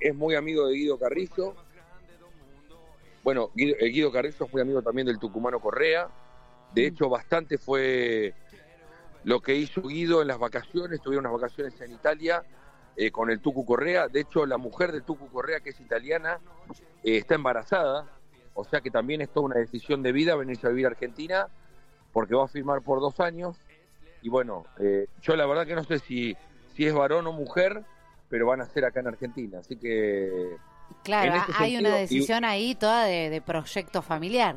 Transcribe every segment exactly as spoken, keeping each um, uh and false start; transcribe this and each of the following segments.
es muy amigo de Guido Carrillo. Bueno, Guido, eh, Guido Carrillo es muy amigo también del tucumano Correa. De hecho, bastante fue lo que hizo Guido en las vacaciones. Tuvieron unas vacaciones en Italia eh, con el Tucu Correa. De hecho, la mujer del Tucu Correa, que es italiana, eh, está embarazada. O sea que también es toda una decisión de vida venirse a vivir a Argentina, porque va a firmar por dos años. Y bueno, eh, yo la verdad que no sé si, si es varón o mujer, pero van a ser acá en Argentina. Así que... Claro, este hay sentido, una decisión y, ahí toda de, de proyecto familiar.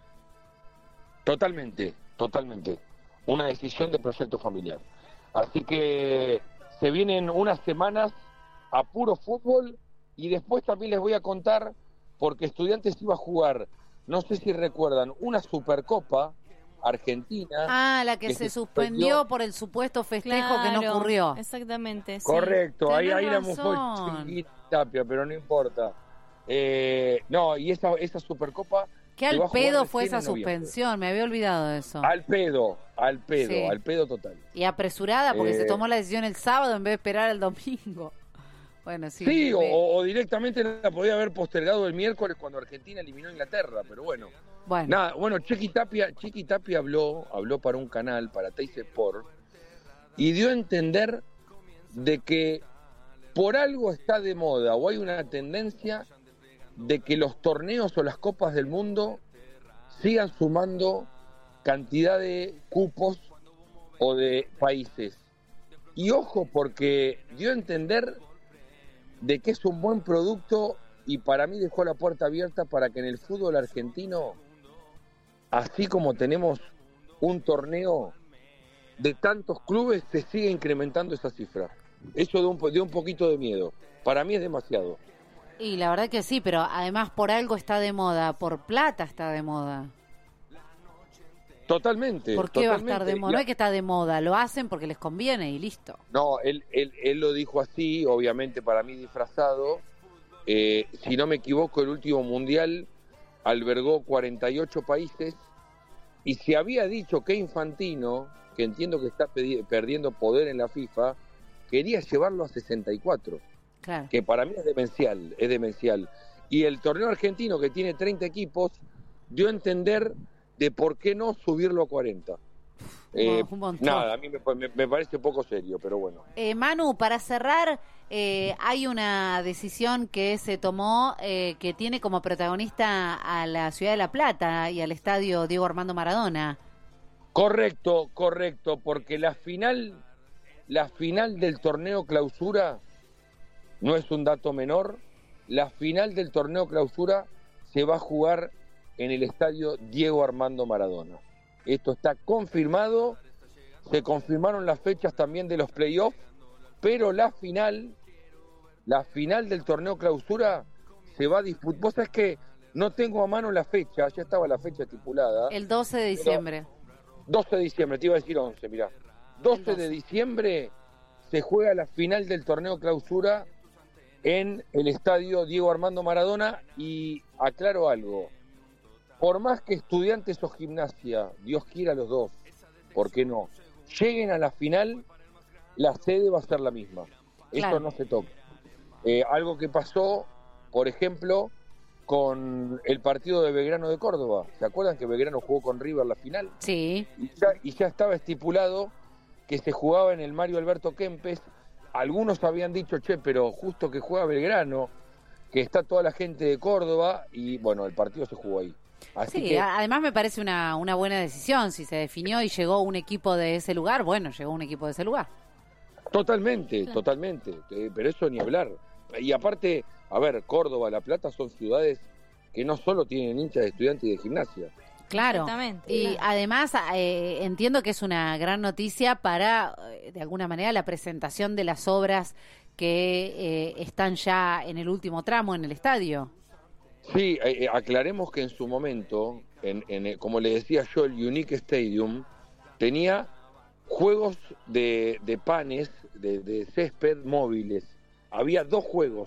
Totalmente, totalmente. Una decisión de proyecto familiar. Así que se vienen unas semanas a puro fútbol y después también les voy a contar, porque Estudiantes iba a jugar, no sé si recuerdan, una Supercopa Argentina. Ah, la que, que se, se suspendió, suspendió por el supuesto festejo claro, que no ocurrió. Exactamente, sí. Correcto, ahí, ahí la mojó Chiquita Tapia, pero no importa. Eh, no, y esa, esa Supercopa... ¿Qué al pedo fue esa suspensión? Me había olvidado de eso. Al pedo, al pedo, sí. al pedo total. Y apresurada porque eh, se tomó la decisión el sábado en vez de esperar el domingo. Bueno, sí. Sí, o, o directamente la podía haber postergado el miércoles cuando Argentina eliminó a Inglaterra, pero bueno. Bueno, Nada, bueno, Chiqui Tapia, Chiqui Tapia habló, habló para un canal, para Teis Sport, y dio a entender de que por algo está de moda o hay una tendencia de que los torneos o las copas del mundo sigan sumando cantidad de cupos o de países. Y ojo, porque dio a entender de que es un buen producto y para mí dejó la puerta abierta para que en el fútbol argentino, así como tenemos un torneo de tantos clubes, se siga incrementando esa cifra. Eso dio un, dio un poquito de miedo. Para mí es demasiado. Y la verdad que sí, pero además por algo está de moda, por plata está de moda. Totalmente. ¿Por qué totalmente. va a estar de moda? No es que está de moda, lo hacen porque les conviene y listo. No, él, él, él lo dijo así, obviamente para mí disfrazado. Eh, si no me equivoco, el último mundial albergó cuarenta y ocho países y se había dicho que Infantino, que entiendo que está pedi- perdiendo poder en la FIFA, quería llevarlo a sesenta y cuatro. Claro. Que para mí es demencial, es demencial. Y el torneo argentino, que tiene treinta equipos, dio a entender de por qué no subirlo a cuarenta. Eh, nada, a mí me, me, me parece poco serio, pero bueno. Eh, Manu, para cerrar, eh, hay una decisión que se tomó eh, que tiene como protagonista a la Ciudad de La Plata y al estadio Diego Armando Maradona. Correcto, correcto, porque la final, la final del torneo clausura... No es un dato menor, la final del torneo clausura se va a jugar en el estadio Diego Armando Maradona. Esto está confirmado, se confirmaron las fechas también de los playoffs, pero la final, la final del torneo clausura se va a disputar. Vos sabés que no tengo a mano la fecha, ya estaba la fecha estipulada. El doce de diciembre. doce de diciembre, te iba a decir once, mirá. doce de diciembre se juega la final del torneo clausura en el estadio Diego Armando Maradona. Y aclaro algo, por más que Estudiantes o Gimnasia, Dios quiera los dos, ¿por qué no?, lleguen a la final, la sede va a ser la misma. Claro. Eso no se toca. Eh, algo que pasó, por ejemplo, con el partido de Belgrano de Córdoba. ¿Se acuerdan que Belgrano jugó con River la final? Sí. Y ya, y ya estaba estipulado que se jugaba en el Mario Alberto Kempes. Algunos habían dicho, che, pero justo que juega Belgrano, que está toda la gente de Córdoba, y bueno, el partido se jugó ahí. Así sí, que, además me parece una, una buena decisión. Si se definió y llegó un equipo de ese lugar, bueno, llegó un equipo de ese lugar. Totalmente, sí. totalmente, eh, pero eso ni hablar. Y aparte, a ver, Córdoba, La Plata son ciudades que no solo tienen hinchas de Estudiantes y de Gimnasia. Claro, y claro. además eh, entiendo que es una gran noticia para, eh, de alguna manera, la presentación de las obras que eh, están ya en el último tramo en el estadio. Sí, eh, aclaremos que en su momento, en, en, como le decía yo, el Unique Stadium tenía juegos de, de panes, de, de césped móviles. Había dos juegos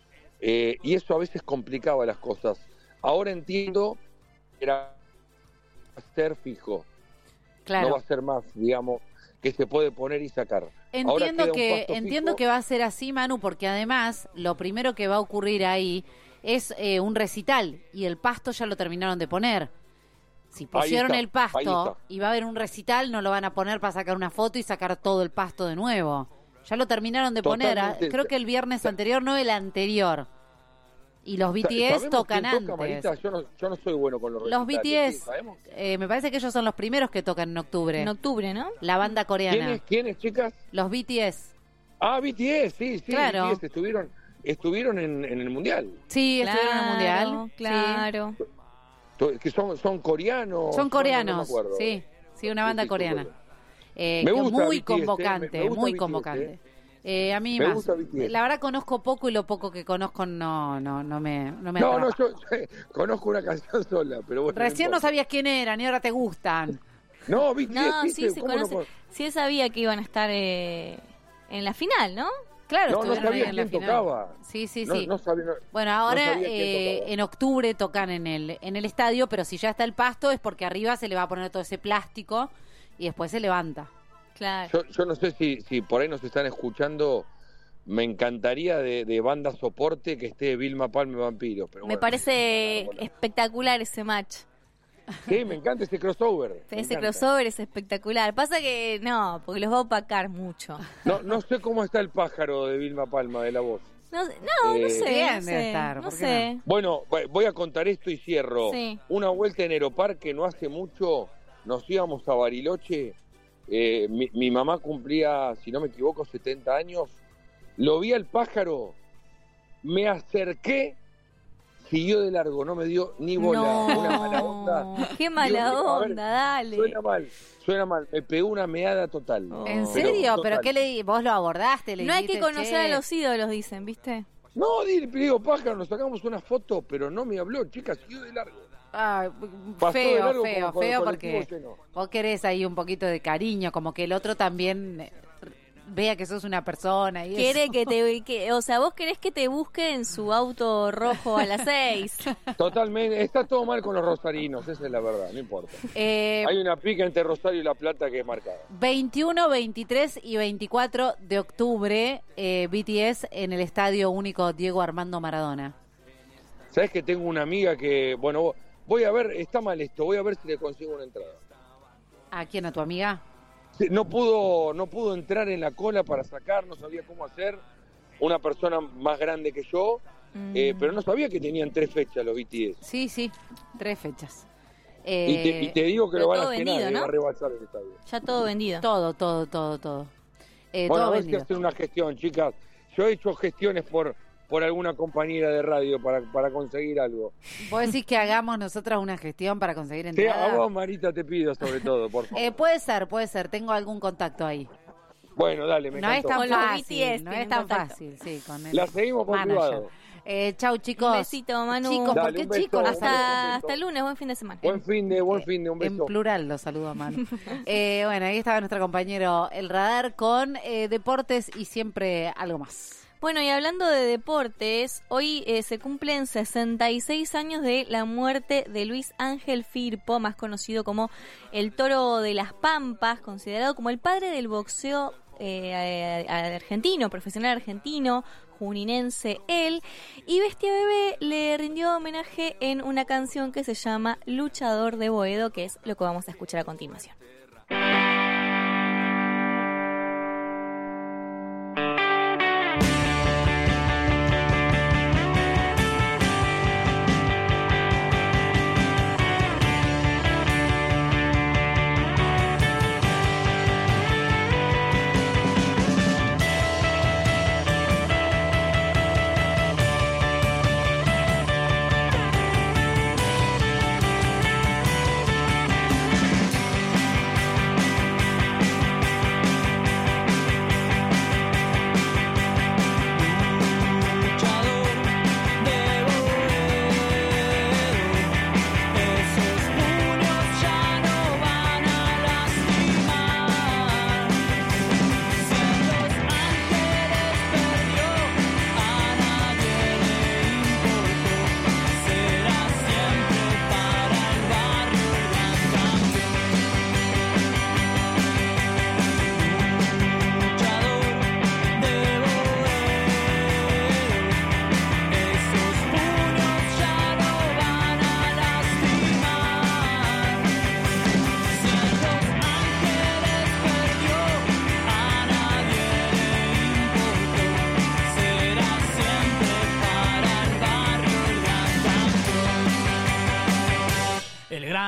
eh, y eso a veces complicaba las cosas. Ahora entiendo que era ser fijo, claro. no va a ser más, digamos, que se puede poner y sacar. Entiendo queda un que pasto entiendo fijo. que va a ser así, Manu, porque además lo primero que va a ocurrir ahí es eh, un recital y el pasto ya lo terminaron de poner. Si pusieron está, el ahí pasto está. y va a haber un recital, no lo van a poner para sacar una foto y sacar todo el pasto de nuevo. Ya lo terminaron de poner. ah, Totalmente. Creo que el viernes anterior, no el anterior. Y los B T S ¿Sabemos tocan quién toca, antes. Marita? Yo no, yo no soy bueno con los Los recitales. B T ¿Sí? S, ¿Sabemos? eh, me parece que ellos son los primeros que tocan en octubre. En octubre, ¿no? La banda coreana. ¿Quiénes, quiénes, chicas? Los B T S. Ah, B T S, sí, sí. Claro. B T S estuvieron, estuvieron en, en el Mundial. Sí, estuvieron en el Mundial. Claro. To- Que son, son coreanos. Sí. Son no- no me coreanos, acuerdo. sí. Sí, una banda Sí, sí, coreana. súper. Eh, Me que gusta muy B T S, convocante, me- me gusta muy B T S, convocante. Eh, a mí Me más. gusta B T S. La verdad conozco poco y lo poco que conozco no no no me no me No, no, atrapa. yo conozco una canción sola, pero bueno. Recién no importa. sabías quién eran y ahora te gustan. No, B T S, No, ¿viste? sí, se ¿Cómo no conoce. con- Sí, él sabía que iban a estar eh, en la final, ¿no? Claro, No, no estuvieron ahí sabía en la quién final. tocaba. Sí, sí, No, sí. no sabía, no- Bueno, no ahora sabía quién eh, tocaba. en octubre tocan en el en el estadio, pero si ya está el pasto es porque arriba se le va a poner todo ese plástico y después se levanta. Claro. Yo, yo no sé si, si por ahí nos están escuchando. Me encantaría de, de banda soporte que esté Vilma Palme Vampiros. Pero Me bueno, parece bueno. espectacular ese match. Sí, me encanta ese crossover. me Ese encanta. crossover es espectacular. Pasa que no, porque los va a opacar mucho. No, no sé cómo está el pájaro de Vilma Palma de la voz. No, no, no Eh, sé. Bien no debe sé, estar, no ¿por qué sé. Bueno, voy- voy a contar esto y cierro. Sí. Una vuelta en Aeroparque, no hace mucho, nos íbamos a Bariloche. Eh, mi, mi mamá cumplía, si no me equivoco, setenta años. Lo vi al pájaro, me acerqué, siguió de largo, no me dio ni bola. No, Una mala onda. qué mala Digo, a ver, onda, dale. Suena mal, suena mal. Me pegó una meada total. Oh. ¿En Pero, serio? ¿Pero total. qué le vos lo abordaste? Le No hay que dijiste, conocer "Che". a los ídolos, dicen, ¿viste? No, di- le digo, pájaro, nos sacamos una foto, pero no me habló, chica, siguió de largo. Ay, Pasó de feo, largo feo, como con el feo colectivo porque lleno. vos querés ahí un poquito de cariño, como que el otro también eh, vea que sos una persona y Quiere eso. que te, que, o sea, vos querés que te busque en su auto rojo a las seis. Totalmente, está todo mal con los rosarinos, esa es la verdad, no importa. Eh, Hay una pica entre Rosario y La Plata que es marcada. veintiuno, veintitrés y veinticuatro de octubre, eh, B T S en el Estadio Único Diego Armando Maradona. ¿Sabes que tengo una amiga que, bueno, voy a ver, está mal esto, voy a ver si le consigo una entrada. ¿A quién? ¿A tu amiga? Sí, No pudo, no pudo entrar en la cola para sacar, no sabía cómo hacer. Una persona más grande que yo, eh, Mm. pero no sabía que tenían tres fechas los B T S. Sí, sí, tres fechas. Y, te, Eh, y te digo que pero lo van todo a llenar, vendido, eh, ¿no? va a rebasar el estadio. Ya todo vendido. Todo, todo, todo, todo. Eh, Bueno, todo a ver si vendido. hacen una gestión, chicas. Yo he hecho gestiones por, por alguna compañera de radio para, para conseguir algo. ¿Vos decís que hagamos nosotras una gestión para conseguir Sí, a entradas? vos, Marita, te pido sobre todo, por favor. Eh, puede ser, puede ser. Tengo algún contacto ahí. Bueno, dale, me No es encantó. tan Con los fácil, B T S no tienen es tan contacto. fácil, sí, con el La seguimos por manager. privado. Eh, chau, chicos. Un besito, Manu. Chicos, ¿por Dale, qué un beso. chicos? No Hasta- saben- Hasta, hasta el lunes, buen fin de semana. Buen fin de, buen fin de, un En beso. plural lo saludo a Manu. Eh, bueno, ahí estaba nuestro compañero El Radar con eh, deportes y siempre algo más. Bueno, y hablando de deportes, hoy eh, se cumplen sesenta y seis años de la muerte de Luis Ángel Firpo, más conocido como el Toro de las Pampas, considerado como el padre del boxeo eh, a- a- argentino, profesional argentino, juninense él. Y Bestia Bebé le rindió homenaje en una canción que se llama Luchador de Boedo, que es lo que vamos a escuchar a continuación.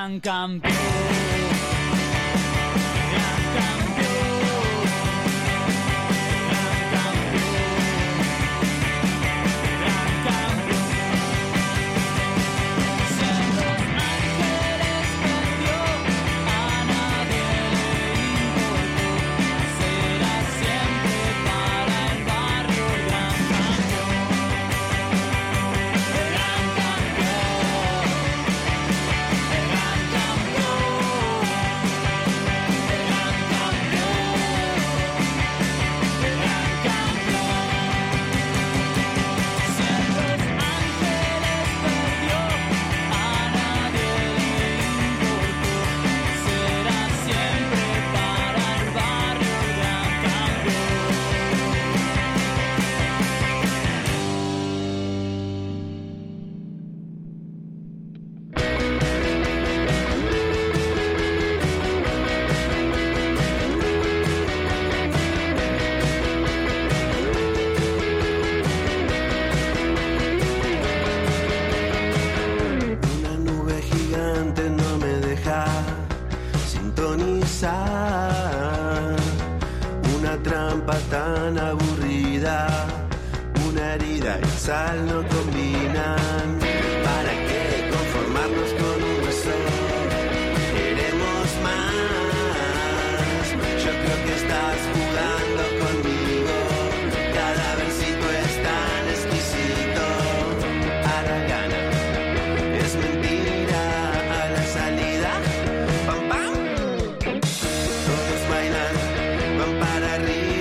gran campeón. Tan aburrida, una herida y sal no combinan. ¿Para qué conformarnos con un hueso? Queremos más. Yo creo que estás jugando conmigo. Cada versito es tan exquisito. A la gana es mentira. A la salida, pam pam. Todos bailan, van para arriba.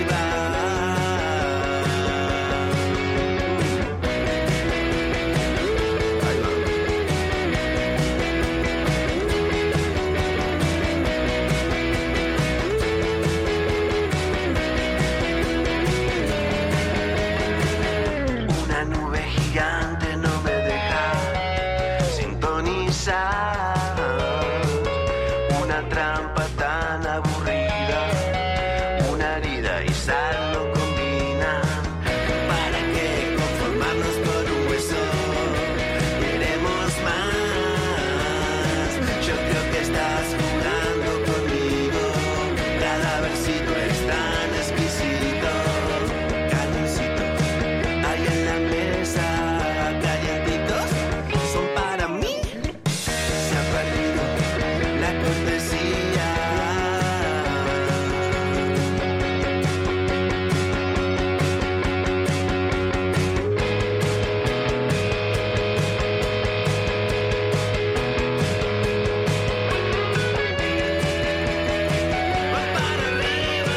Una trampa tan aburrida, una herida y sal no combinan. ¿Para qué conformarnos con un hueso? Queremos más. Yo creo que estás jugando conmigo. Cada versito es tan exquisito. Calorcito, hay en la mesa, calientitos, son para mí. Se ha perdido la cortesía. Va para arriba.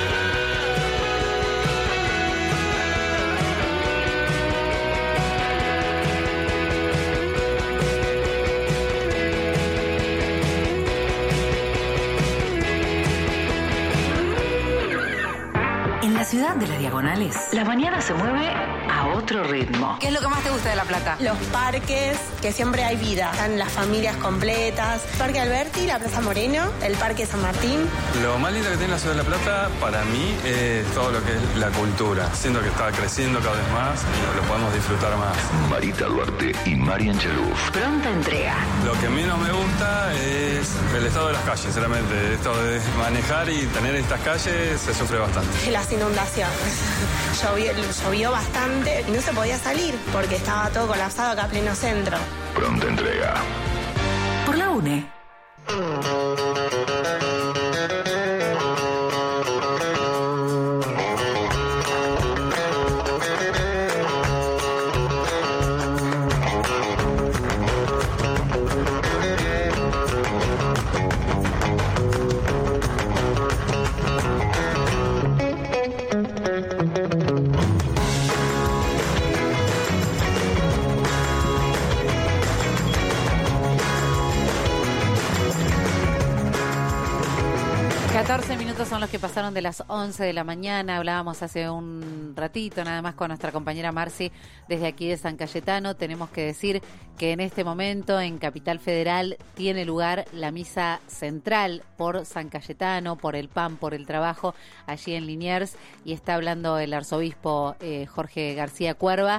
En la ciudad de las Diagonales, la mañana se mueve a otro ritmo. ¿Qué es lo que más te gusta de La Plata? Los parques, que siempre hay vida. Están las familias completas. Parque Alberti, la Plaza Moreno, el Parque San Martín. Lo más lindo que tiene la ciudad de La Plata, para mí, es todo lo que es la cultura. Siento que está creciendo cada vez más y lo podemos disfrutar más. Marita Duarte y Marian Chaluf. Pronta entrega. Lo que a mí no me gusta es el estado de las calles, sinceramente. Esto de manejar y tener estas calles se sufre bastante. Las inundaciones. Llovió, llovió bastante y no se podía salir porque estaba todo colapsado acá a pleno centro. Pronta entrega. Por la UNE. catorce minutos son los que pasaron de las once de la mañana. Hablábamos hace un ratito nada más con nuestra compañera Marci desde aquí de San Cayetano. Tenemos que decir que en este momento en Capital Federal tiene lugar la misa central por San Cayetano, por el P A N, por el trabajo, allí en Liniers, y está hablando el arzobispo eh, Jorge García Cuerva.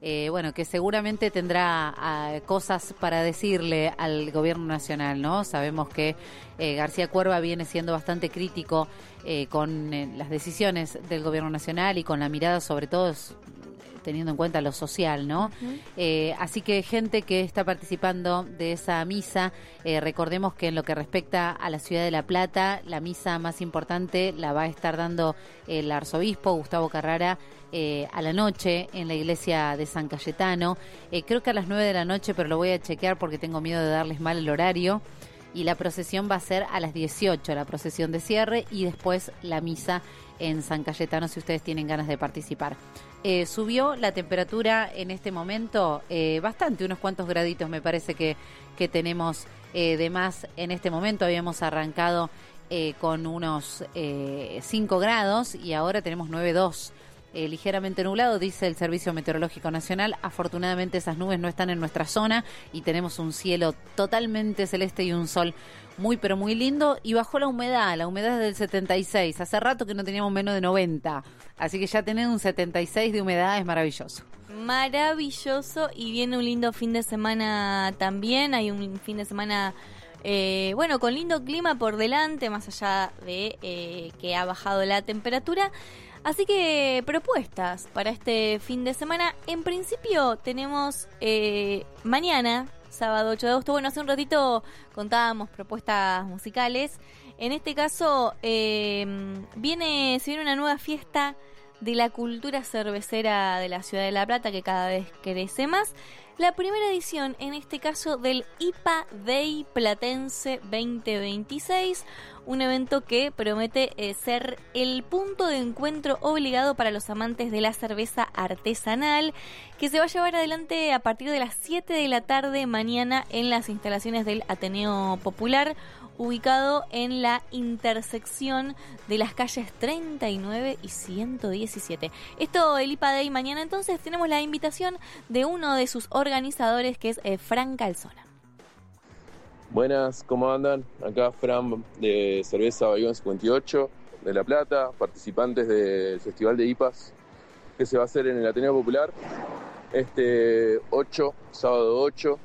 eh, bueno, que seguramente tendrá uh, cosas para decirle al gobierno nacional, ¿no? Sabemos que eh, García Cuerva viene siendo bastante crítico eh, con eh, las decisiones del gobierno nacional y con la mirada sobre todo teniendo en cuenta lo social, ¿no? Uh-huh. Eh, así que gente que está participando de esa misa, eh, recordemos que en lo que respecta a la ciudad de La Plata, la misa más importante la va a estar dando el arzobispo Gustavo Carrara eh, a la noche en la iglesia de San Cayetano. Eh, creo que a las nueve de la noche, pero lo voy a chequear porque tengo miedo de darles mal el horario. Y la procesión va a ser a las dieciocho, la procesión de cierre, y después la misa en San Cayetano, si ustedes tienen ganas de participar. Eh, subió la temperatura en este momento eh, bastante, unos cuantos graditos me parece que, que tenemos eh, de más en este momento. Habíamos arrancado eh, con unos eh, cinco grados y ahora tenemos nueve coma dos. Eh, ligeramente nublado, dice el Servicio Meteorológico Nacional. Afortunadamente esas nubes no están en nuestra zona y tenemos un cielo totalmente celeste y un sol muy pero muy lindo. Y bajó la humedad, la humedad es del setenta y seis. Hace rato que no teníamos menos de noventa, así que ya tener un setenta y seis de humedad es maravilloso. Maravilloso, y viene un lindo fin de semana también. Hay un fin de semana eh, bueno, con lindo clima por delante, más allá de eh, que ha bajado la temperatura. Así que propuestas para este fin de semana. En principio tenemos eh, mañana, sábado ocho de agosto. Bueno, hace un ratito contábamos propuestas musicales. En este caso eh, viene, se viene una nueva fiesta de la cultura cervecera de la ciudad de La Plata, que cada vez crece más. La primera edición, en este caso, del I P A Day Platense veinte veintiséis, un evento que promete eh, ser el punto de encuentro obligado para los amantes de la cerveza artesanal, que se va a llevar adelante a partir de las siete de la tarde mañana en las instalaciones del Ateneo Popular, ubicado en la intersección de las calles treinta y nueve y ciento diecisiete. Esto, el I P A Day mañana. Entonces tenemos la invitación de uno de sus organizadores, que es eh, Fran Calzona. Buenas, ¿cómo andan? Acá Fran de Cerveza Bayón cincuenta y ocho de La Plata, participantes del Festival de I P As que se va a hacer en el Ateneo Popular este ocho, sábado ocho.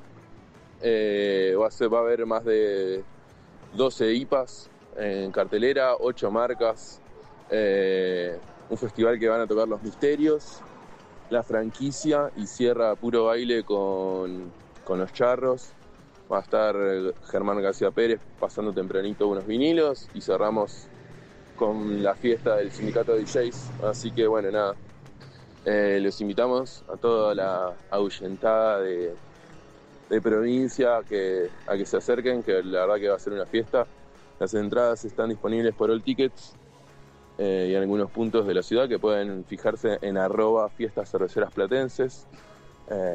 Eh, va, a ser, va a haber más de doce I P As en cartelera, ocho marcas, eh, un festival que van a tocar Los Misterios, La Franquicia, y cierra Puro Baile con, con Los Charros. Va a estar Germán García Pérez pasando tempranito unos vinilos, y cerramos con la fiesta del sindicato de D Js. Así que bueno, nada, eh, los invitamos a toda la ahuyentada de, de provincia que, a que se acerquen, que la verdad que va a ser una fiesta. Las entradas están disponibles por All Tickets eh, y en algunos puntos de la ciudad, que pueden fijarse en arroba fiestas cerveceras platenses. Eh,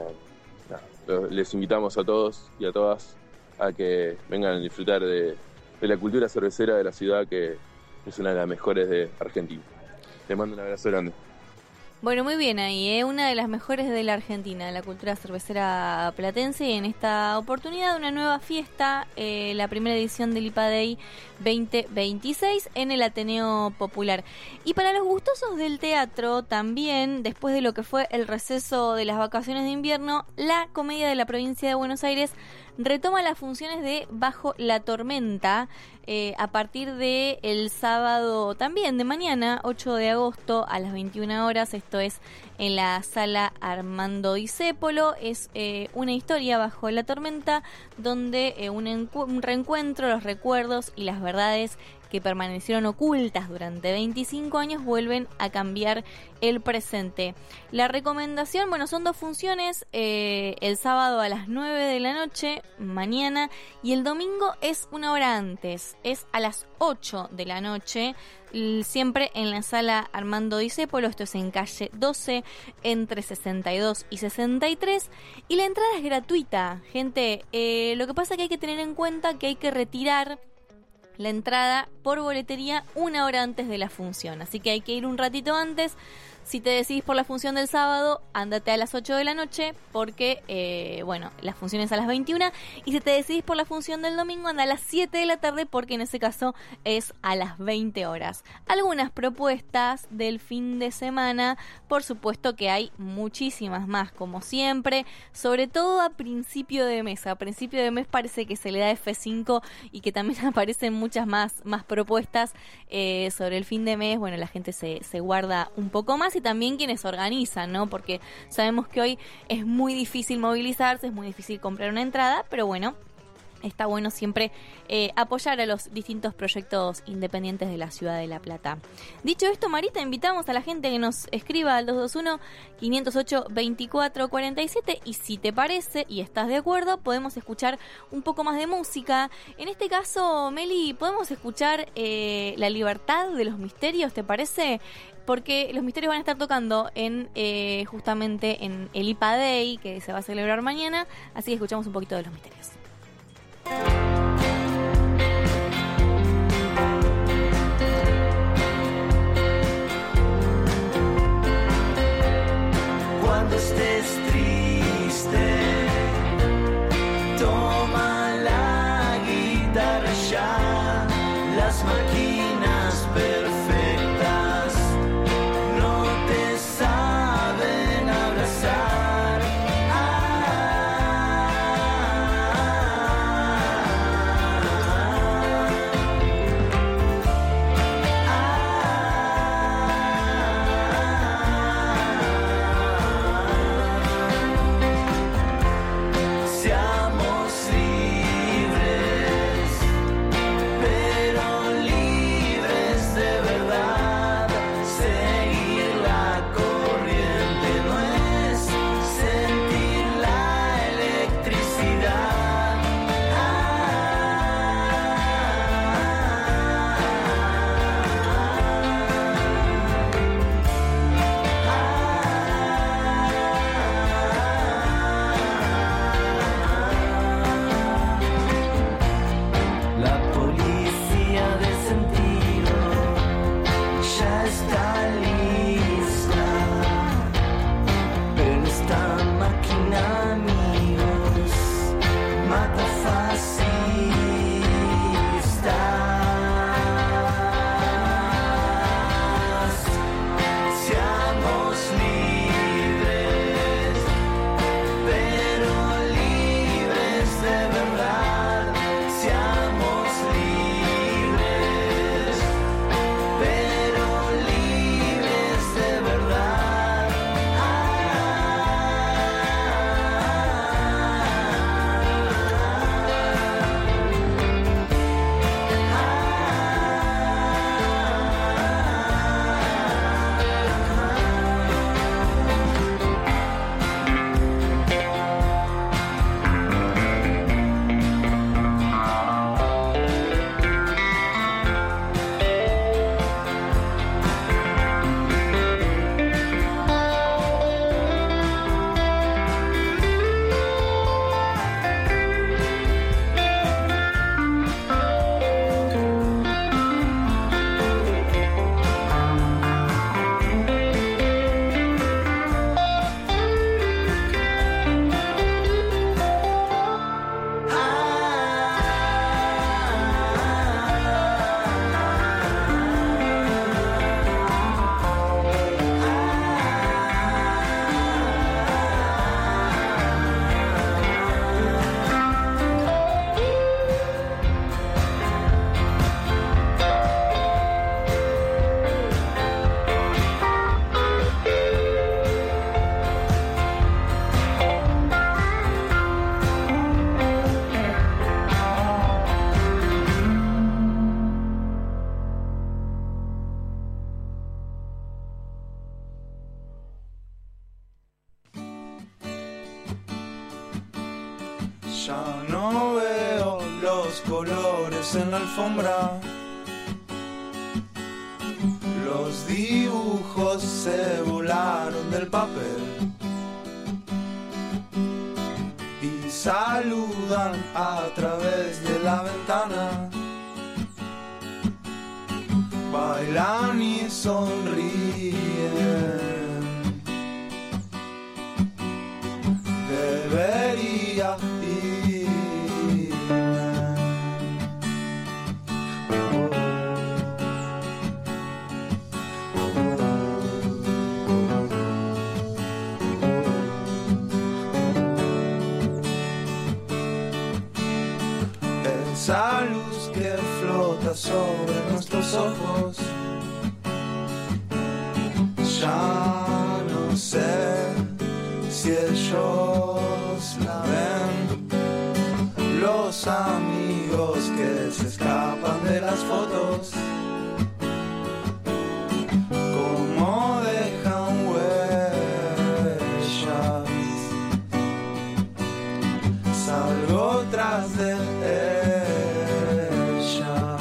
Les invitamos a todos y a todas a que vengan a disfrutar de, de la cultura cervecera de la ciudad, que es una de las mejores de Argentina. Les mando un abrazo grande. Bueno, muy bien ahí, ¿eh? Una de las mejores de la Argentina, de la cultura cervecera platense, y en esta oportunidad una nueva fiesta, eh, la primera edición del I P A Day veinte veintiséis en el Ateneo Popular. Y para los gustosos del teatro también, después de lo que fue el receso de las vacaciones de invierno, la Comedia de la Provincia de Buenos Aires retoma las funciones de Bajo la Tormenta eh, a partir de el sábado también de mañana, ocho de agosto a las veintiuna horas. Esto es en la sala Armando Discépolo. Es eh, una historia Bajo la Tormenta, donde eh, un, encu- un reencuentro, los recuerdos y las verdades que permanecieron ocultas durante veinticinco años vuelven a cambiar el presente. La recomendación, bueno, son dos funciones, eh, el sábado a las nueve de la noche, mañana, y el domingo es una hora antes, es a las ocho de la noche, siempre en la sala Armando Discépolo. Esto es en calle doce, entre sesenta y dos y sesenta y tres, y la entrada es gratuita, gente. Eh, lo que pasa es que hay que tener en cuenta que hay que retirar la entrada por boletería una hora antes de la función, así que hay que ir un ratito antes. Si te decidís por la función del sábado, ándate a las ocho de la noche porque, eh, bueno, la función es a las veintiuna. Y si te decidís por la función del domingo, anda a las siete de la tarde porque en ese caso es a las veinte horas. Algunas propuestas del fin de semana, por supuesto que hay muchísimas más, como siempre, sobre todo a principio de mes. A principio de mes parece que se le da F cinco y que también aparecen muchas más, más propuestas eh, sobre el fin de mes. Bueno, la gente se, se guarda un poco más y también quienes organizan, ¿no? Porque sabemos que hoy es muy difícil movilizarse, es muy difícil comprar una entrada, pero bueno, está bueno siempre eh, apoyar a los distintos proyectos independientes de la ciudad de La Plata. Dicho esto, Marita, invitamos a la gente que nos escriba al dos dos uno, cinco cero ocho, veinticuatro cuarenta y siete y si te parece y estás de acuerdo, podemos escuchar un poco más de música. En este caso, Meli, podemos escuchar eh, La Libertad de los Misterios, ¿te parece? Porque los Misterios van a estar tocando en eh, justamente en el I P A Day, que se va a celebrar mañana, así que escuchamos un poquito de Los Misterios. Cuando estés triste, toma la guitarra ya, las máquinas perfectas no te saben abrazar. Ya no veo los colores en la alfombra. Los dibujos se volaron del papel y saludan a través de la ventana. Bailan y sonríen. esa luz que flota sobre nuestros ojos. Ya no sé si ellos la ven, los amigos que se escapan de las fotos, como dejan huellas. Salgo tras de ellas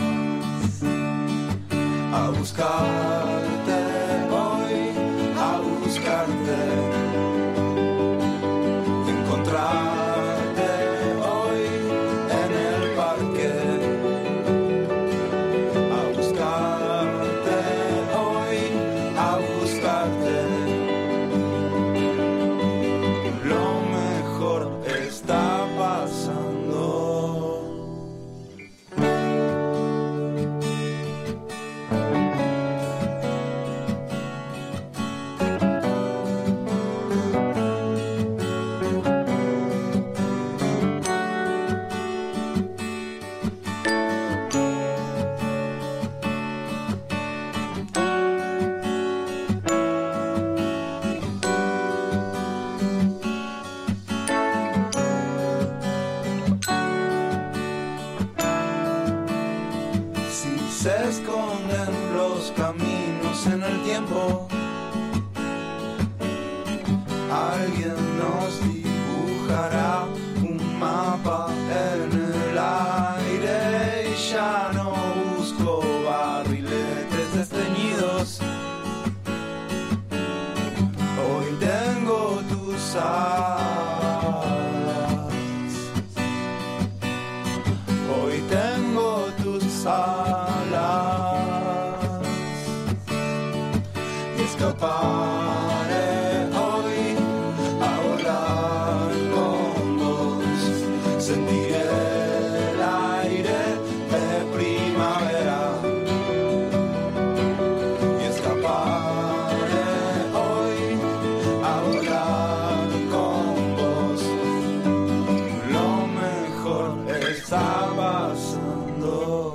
a buscarte hoy, a buscarte, encontrarte hoy en el parque, a buscarte hoy, a buscarte. Lo mejor está pasando. Si se esconden los caminos en el tiempo, alguien nos dibujará un mapa en el aire y ya no busco barriletes desteñidos. Hoy tengo tus alas, hoy tengo tus alas, y escaparé hoy a volar con vos. Sentiré el aire de primavera y escaparé hoy a volar con vos. Lo mejor está pasando.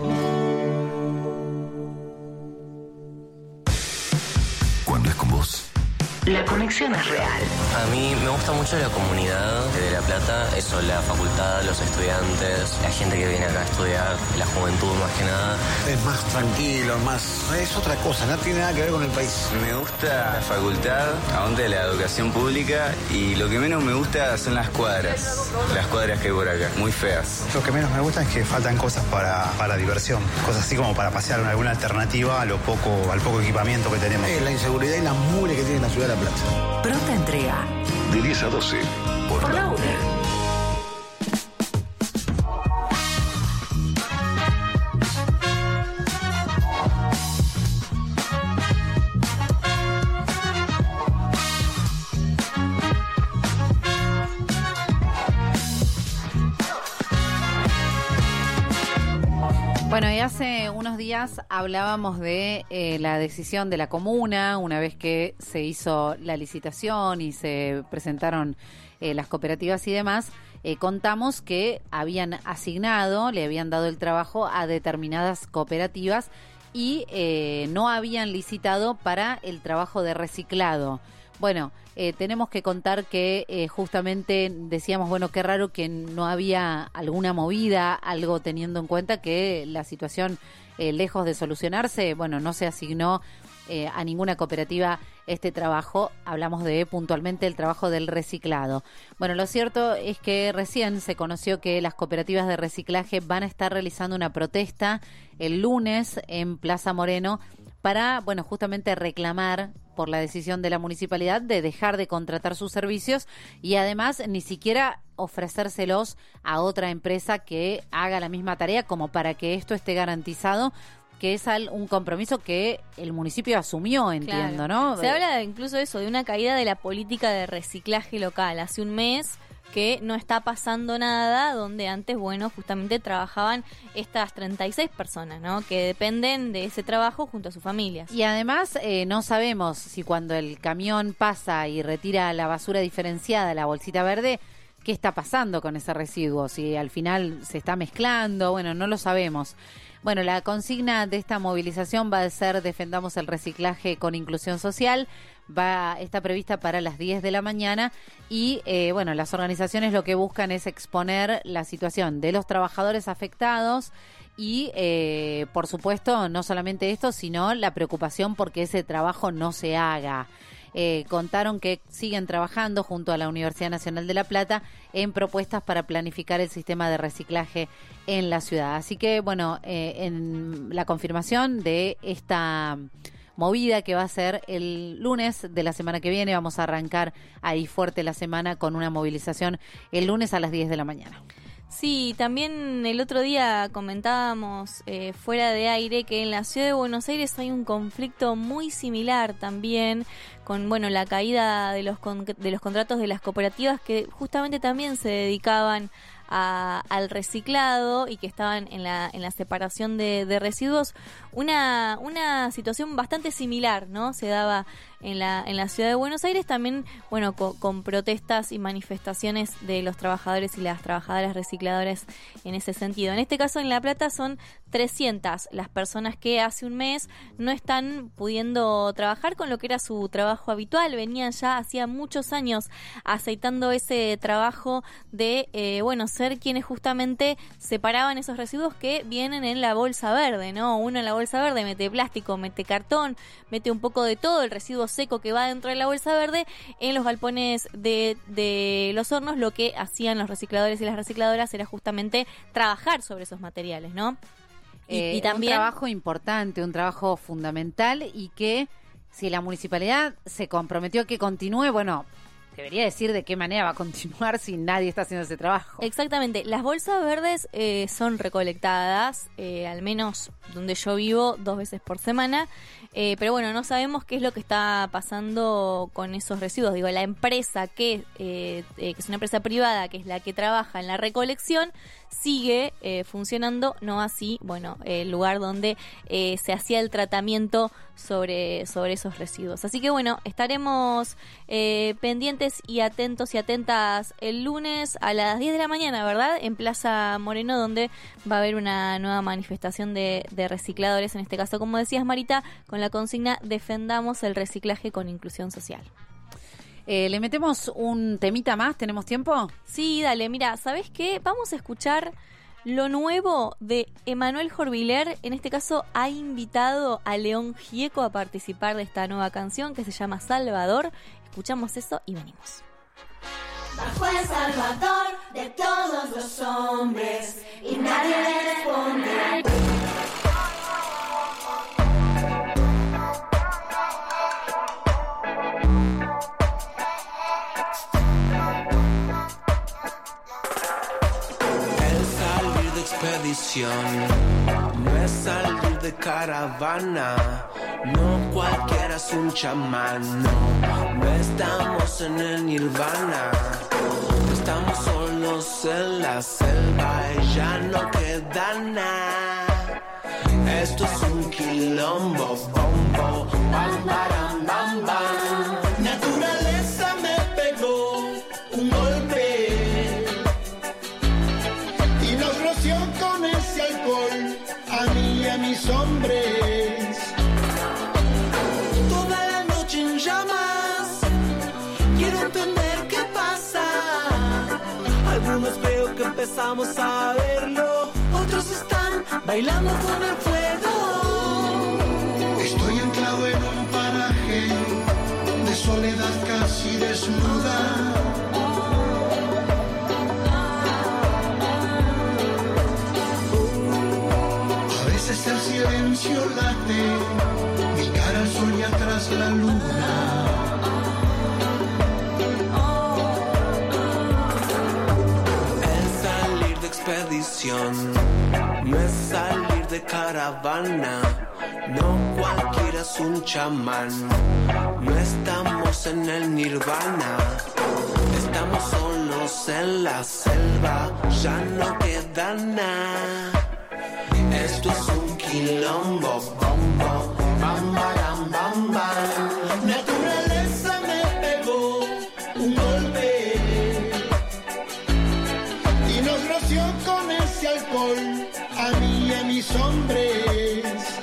Cuando es con vos. La conexión es real. A mí me gusta mucho la comunidad de La Plata, eso, la facultad, los estudiantes, la gente que viene acá a estudiar, la juventud más que nada. Es más tranquilo, más... es otra cosa, no tiene nada que ver con el país. Me gusta la facultad, aguante la educación pública, y lo que menos me gusta son las cuadras, las cuadras que hay por acá, muy feas. Lo que menos me gusta es que faltan cosas para, para diversión, cosas así como para pasear en alguna alternativa a lo poco, al poco equipamiento que tenemos. Es la inseguridad y la mugre que tiene la ciudad de La Plata. Pronta entrega. De diez a doce. Por, Por la la U N E. Bueno, y hace unos días hablábamos de eh, la decisión de la comuna, una vez que se hizo la licitación y se presentaron eh, las cooperativas y demás, eh, contamos que habían asignado, le habían dado el trabajo a determinadas cooperativas y eh, no habían licitado para el trabajo de reciclado. Bueno, eh, tenemos que contar que eh, justamente decíamos, bueno, qué raro que no había alguna movida, algo teniendo en cuenta que la situación, eh, lejos de solucionarse, bueno, no se asignó eh, a ninguna cooperativa este trabajo. Hablamos de puntualmente el trabajo del reciclado. Bueno, lo cierto es que recién se conoció que las cooperativas de reciclaje van a estar realizando una protesta el lunes en Plaza Moreno para, bueno, justamente reclamar por la decisión de la municipalidad de dejar de contratar sus servicios y además ni siquiera ofrecérselos a otra empresa que haga la misma tarea, como para que esto esté garantizado, que es un compromiso que el municipio asumió, entiendo, claro, ¿no? Se habla incluso de eso, de una caída de la política de reciclaje local. Hace un mes que no está pasando nada, donde antes, bueno, justamente trabajaban estas treinta y seis personas, ¿no? Que dependen de ese trabajo junto a sus familias. Y además eh, no sabemos si cuando el camión pasa y retira la basura diferenciada, la bolsita verde, qué está pasando con ese residuo, si al final se está mezclando, bueno, no lo sabemos. Bueno, la consigna de esta movilización va a ser Defendamos el reciclaje con inclusión social. Va, está prevista para las diez de la mañana y, eh, bueno, las organizaciones lo que buscan es exponer la situación de los trabajadores afectados y, eh, por supuesto, no solamente esto, sino la preocupación porque ese trabajo no se haga. Eh, contaron que siguen trabajando junto a la Universidad Nacional de La Plata en propuestas para planificar el sistema de reciclaje en la ciudad. Así que, bueno, eh, en la confirmación de esta movida que va a ser el lunes de la semana que viene, vamos a arrancar ahí fuerte la semana con una movilización el lunes a las diez de la mañana. Sí, también el otro día comentábamos eh, fuera de aire que en la ciudad de Buenos Aires hay un conflicto muy similar también con, bueno, la caída de los con, de los contratos de las cooperativas que justamente también se dedicaban a, al reciclado y que estaban en la en la separación de, de residuos. Una una situación bastante similar, ¿no? Se daba en la en la ciudad de Buenos Aires también, bueno, con, con protestas y manifestaciones de los trabajadores y las trabajadoras recicladoras en ese sentido. En este caso en La Plata son trescientas las personas que hace un mes no están pudiendo trabajar con lo que era su trabajo habitual. Venían ya hacía muchos años aceitando ese trabajo de, eh, bueno, ser quienes justamente separaban esos residuos que vienen en la bolsa verde, ¿no? Uno en la bolsa verde mete plástico, mete cartón, mete un poco de todo, el residuo seco que va dentro de la bolsa verde. En los galpones de, de los hornos lo que hacían los recicladores y las recicladoras era justamente trabajar sobre esos materiales, ¿no? Y, eh, y también un trabajo importante, un trabajo fundamental y que si la municipalidad se comprometió a que continúe, bueno, debería decir de qué manera va a continuar si nadie está haciendo ese trabajo. Exactamente. Las bolsas verdes eh, son recolectadas, eh, al menos donde yo vivo, dos veces por semana. Eh, pero bueno, no sabemos qué es lo que está pasando con esos residuos. Digo, la empresa que, eh, eh, que es una empresa privada, que es la que trabaja en la recolección, sigue eh, funcionando, no así, bueno, el lugar donde eh, se hacía el tratamiento sobre, sobre esos residuos. Así que bueno, estaremos eh, pendientes y atentos y atentas el lunes a las diez de la mañana, ¿verdad? En Plaza Moreno, donde va a haber una nueva manifestación de, de recicladores, en este caso, como decías, Marita, con la consigna Defendamos el reciclaje con inclusión social. Eh, ¿Le metemos un temita más? ¿Tenemos tiempo? Sí, dale. Mira, ¿sabés qué? Vamos a escuchar lo nuevo de Emanuel Jorviler. En este caso ha invitado a León Gieco a participar de esta nueva canción que se llama Salvador. Escuchamos eso y venimos. Bajo el Salvador de todos los hombres y nadie le responde. No es salir de caravana, no cualquiera es un chamán, no, no estamos en el nirvana, estamos solos en la selva y ya no queda nada. Esto es un quilombo, bombo, bam, baram, bam, bam. Naturaleza me pegó un golpe con ese alcohol a mí y a mis hombres. Toda la noche en llamas, quiero entender qué pasa. Algunos veo que empezamos a verlo, otros están bailando con el fuego. Estoy anclado en un paraje de soledad casi desnuda. El silencio late, mi cara al sol y atrás la luna. El salir de expedición no es salir de caravana, no cualquiera es un chamán, no estamos en el nirvana, estamos solos en la selva, ya no queda nada. Esto es un quilombo, bombo, bam, baram, bam, bam. Naturaleza me pegó un golpe. enloqueció con ese alcohol, a mí y a mis hombres.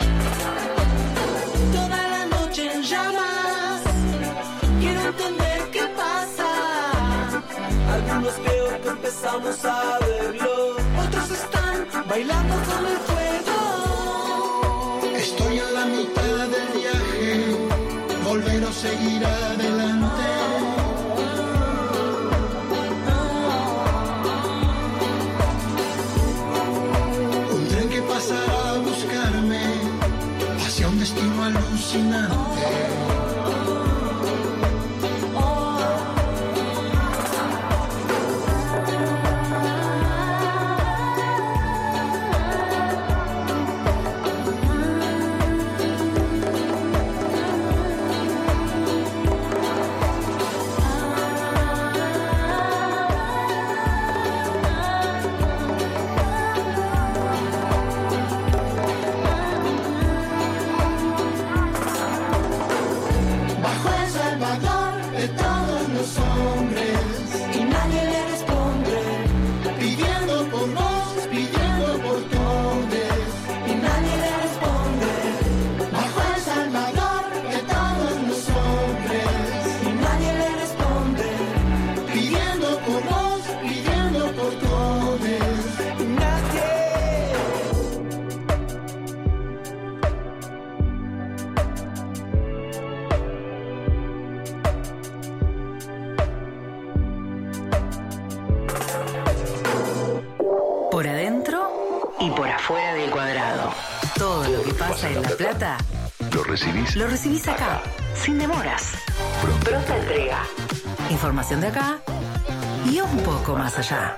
Toda la noche en llamas, quiero entender qué pasa. Algunos creo que empezamos a verlo, otros están bailando con el fuego. Estoy en la mitad del viaje, volver o seguir adelante. Un tren que pasará a buscarme hacia un destino alucinante. Por adentro y por afuera del cuadrado. Todo lo que pasa en La Plata Lo recibís. lo recibís acá, sin demoras. Pronta entrega. Información de acá y un poco más allá.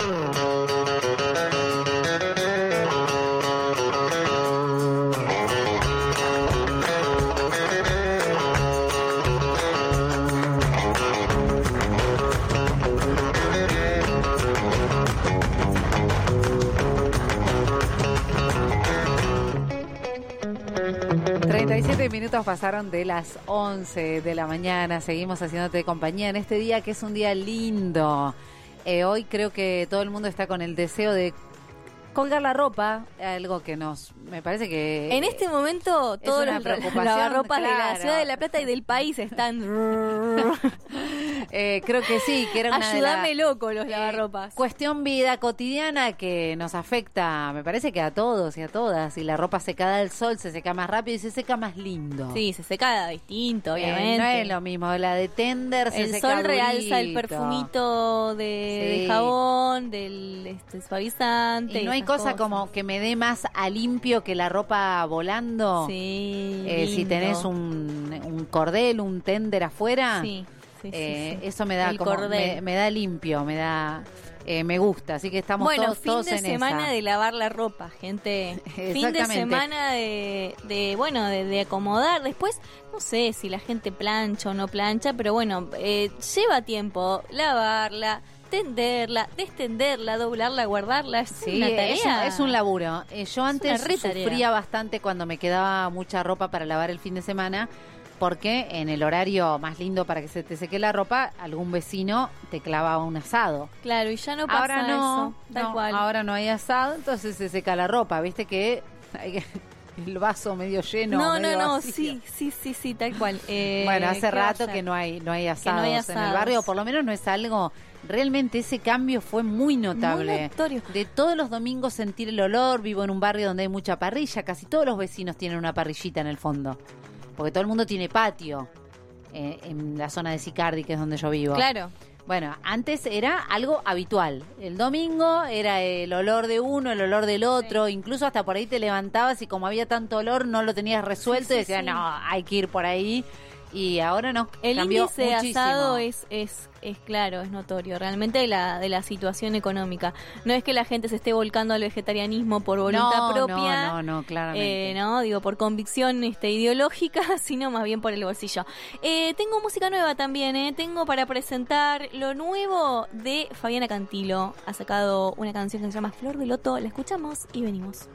treinta y siete minutos pasaron de las once de la mañana. Seguimos haciéndote compañía en este día que es un día lindo. Eh, hoy creo que todo el mundo está con el deseo de colgar la ropa, algo que nos, me parece que... En este momento todos los lavarropas claro. de la ciudad de La Plata y del país están... eh, creo que sí, que era una Ayúdame de la, loco los lavarropas. Eh, cuestión vida cotidiana que nos afecta, me parece que a todos y a todas. Y la ropa secada al sol se seca más rápido y se seca más lindo. Sí, se seca distinto, obviamente. Eh, no es lo mismo, la de tender se el seca sol durito. realza el perfumito de, Sí. de jabón, del este, suavizante. Y no hay cosa cosas. como que me dé más a limpio que la ropa volando. Sí, eh, si lindo. tenés un, un cordel, un tender afuera, Sí, sí, sí, eh, sí. eso me da El como cordel. me, me da limpio, me da eh, me gusta, así que estamos bueno, todos, fin todos de en semana esa. de lavar la ropa, gente. Fin de Exactamente. semana de, de bueno, de, de acomodar. Después, no sé si la gente plancha o no plancha, pero bueno, eh, lleva tiempo lavarla, tenderla, destenderla, doblarla, guardarla. Es Sí, una tarea. es un, es un laburo. Eh, yo antes una re tarea. sufría bastante cuando me quedaba mucha ropa para lavar el fin de semana, porque en el horario más lindo para que se te seque la ropa, algún vecino te clavaba un asado. Claro, y ya no pasa Ahora no, eso, tal no, cual. ahora no hay asado, entonces se seca la ropa. Viste que hay que- el vaso medio lleno. No, no, medio no, vacío. sí, sí, sí, sí, tal cual. Eh, Bueno, hace ¿qué va a rato ser? que no hay no hay Que no asados, hay en el asados. barrio, por lo menos no es algo. Realmente ese cambio fue muy notable. Muy notorio. De todos los domingos sentir el olor, vivo en un barrio donde hay mucha parrilla, casi todos los vecinos tienen una parrillita en el fondo, porque todo el mundo tiene patio eh, en la zona de Sicardi, que es donde yo vivo. Claro. Bueno, antes era algo habitual. El domingo era el olor de uno, el olor del otro, incluso hasta por ahí te levantabas y como había tanto olor no lo tenías resuelto Sí, sí, y decías, sí. no, hay que ir por ahí. Y ahora no, El cambió índice de muchísimo. asado es, es, es claro, es notorio, realmente de la, de la situación económica. No es que la gente se esté volcando al vegetarianismo por voluntad No, propia. No, no, no, claramente. Eh, no, digo, por convicción este, ideológica, sino más bien por el bolsillo. Eh, tengo música nueva también, eh. Tengo para presentar lo nuevo de Fabiana Cantilo. Ha sacado una canción que se llama Flor de Loto. La escuchamos y venimos.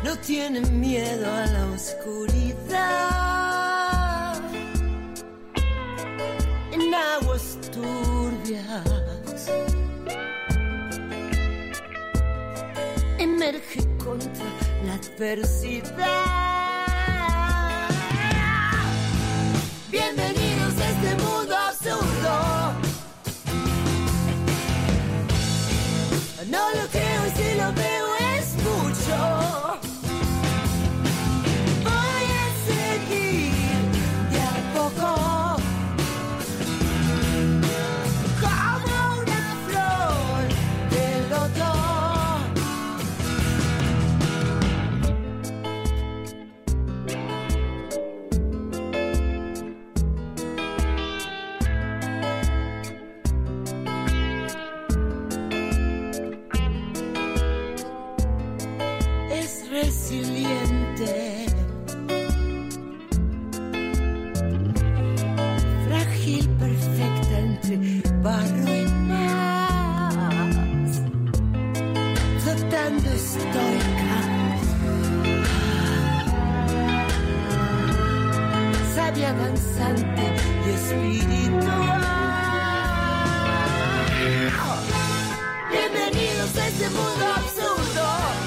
no tienen miedo a la oscuridad. En aguas turbias emerge contra la adversidad. Bienvenidos a este mundo absurdo. No lo creo y si lo veo es mucho. Voy a seguir de a poco, como una flor de loto. Resiliente, frágil, perfecta entre barro y más, flotando estoica, sabia, avanzante y espiritual. Bienvenidos a este mundo absurdo.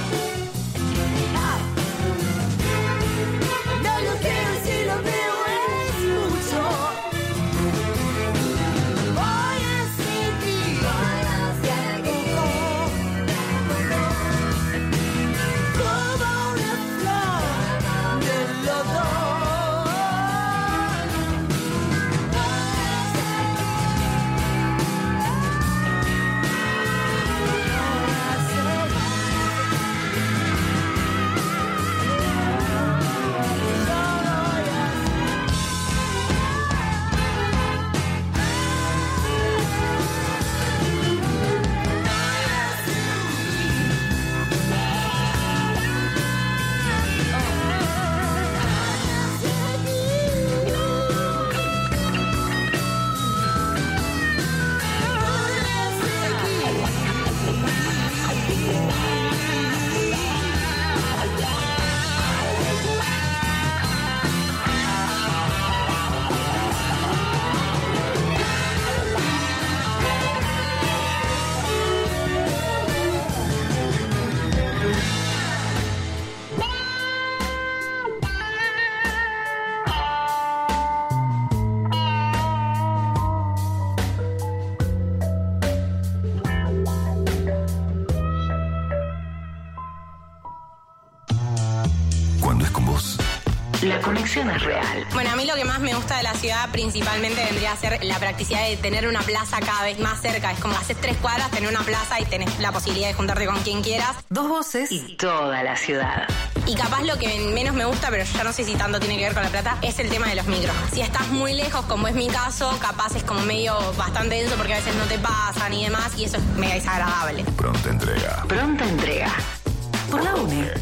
La conexión es real. Bueno, a mí lo que más me gusta de la ciudad principalmente vendría a ser la practicidad de tener una plaza cada vez más cerca. Es como haces tres cuadras, tener una plaza y tenés la posibilidad de juntarte con quien quieras. Dos voces y toda la ciudad. Y capaz lo que menos me gusta, pero ya no sé si tanto tiene que ver con La Plata, es el tema de los micros. Si estás muy lejos, como es mi caso, capaz es como medio bastante denso porque a veces no te pasan y demás, y eso es mega desagradable. Pronta entrega. Pronta entrega. Por la U N E.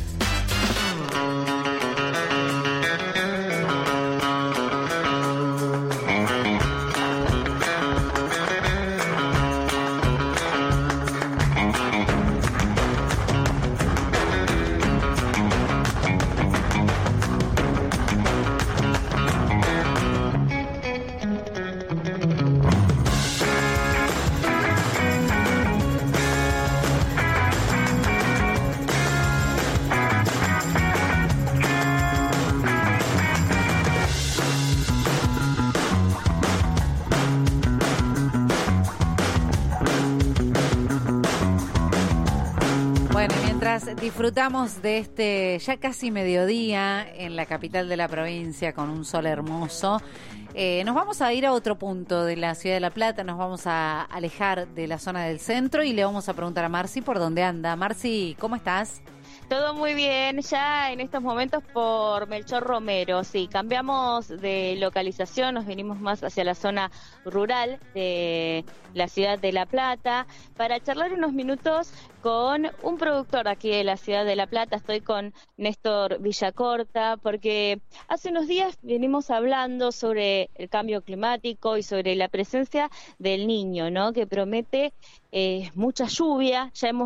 Disfrutamos de este ya casi mediodía en la capital de la provincia con un sol hermoso. Eh, nos vamos a ir a otro punto de la ciudad de La Plata, nos vamos a alejar de la zona del centro y le vamos a preguntar a Marci por dónde anda. Marci, ¿cómo estás? Todo muy bien, ya en estos momentos por Melchor Romero, sí, cambiamos de localización, nos venimos más hacia la zona rural de la ciudad de La Plata para charlar unos minutos con un productor aquí de la ciudad de La Plata. Estoy con Néstor Villacorta porque hace unos días venimos hablando sobre el cambio climático y sobre la presencia del Niño, ¿no? Que promete eh, mucha lluvia. Ya hemos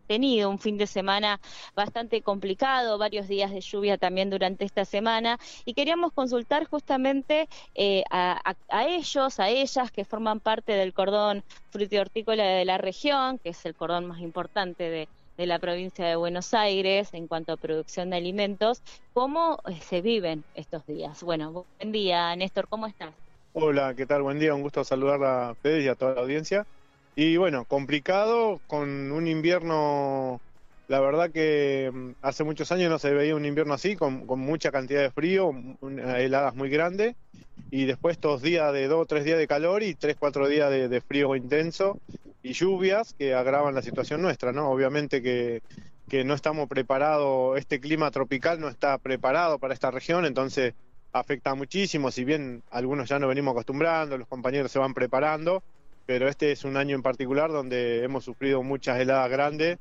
tenido un fin de semana bastante complicado, varios días de lluvia también durante esta semana, y queríamos consultar justamente eh, a, a, a ellos, a ellas que forman parte del cordón frutihortícola de la región, que es el cordón más importante de, de la provincia de Buenos Aires en cuanto a producción de alimentos, ¿cómo eh, se viven estos días? Bueno, buen día, Néstor, ¿cómo estás? Hola, ¿qué tal? Buen día, un gusto saludar a Fede y a toda la audiencia. Y bueno, complicado, con un invierno, la verdad que hace muchos años no se veía un invierno así, con, con mucha cantidad de frío, una, heladas muy grandes, y después estos días de dos o tres días de calor y tres, cuatro días de, de frío intenso y lluvias que agravan la situación nuestra, ¿no? Obviamente que, que no estamos preparados, este clima tropical no está preparado para esta región, entonces afecta muchísimo, si bien algunos ya nos venimos acostumbrando, los compañeros se van preparando, pero este es un año en particular donde hemos sufrido muchas heladas grandes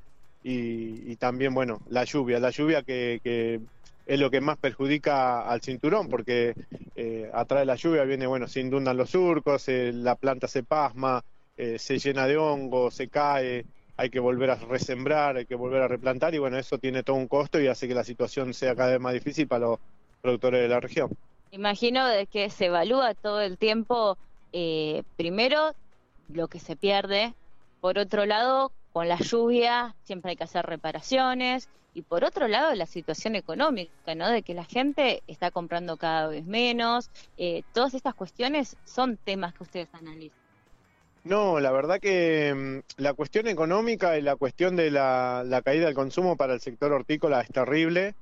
y, y también, bueno, la lluvia, la lluvia que, que es lo que más perjudica al cinturón, porque eh, atrás de la lluvia viene, bueno, se inundan los surcos, eh, la planta se pasma, eh, se llena de hongo, se cae, hay que volver a resembrar, hay que volver a replantar y bueno, eso tiene todo un costo y hace que la situación sea cada vez más difícil para los productores de la región. Imagino de que se evalúa todo el tiempo, eh, primero, lo que se pierde, por otro lado, con la lluvia siempre hay que hacer reparaciones, y por otro lado la situación económica, ¿no? De que la gente está comprando cada vez menos, eh, todas estas cuestiones son temas que ustedes analizan. No, la verdad que mmm, la cuestión económica y la cuestión de la, la caída del consumo para el sector hortícola es terrible.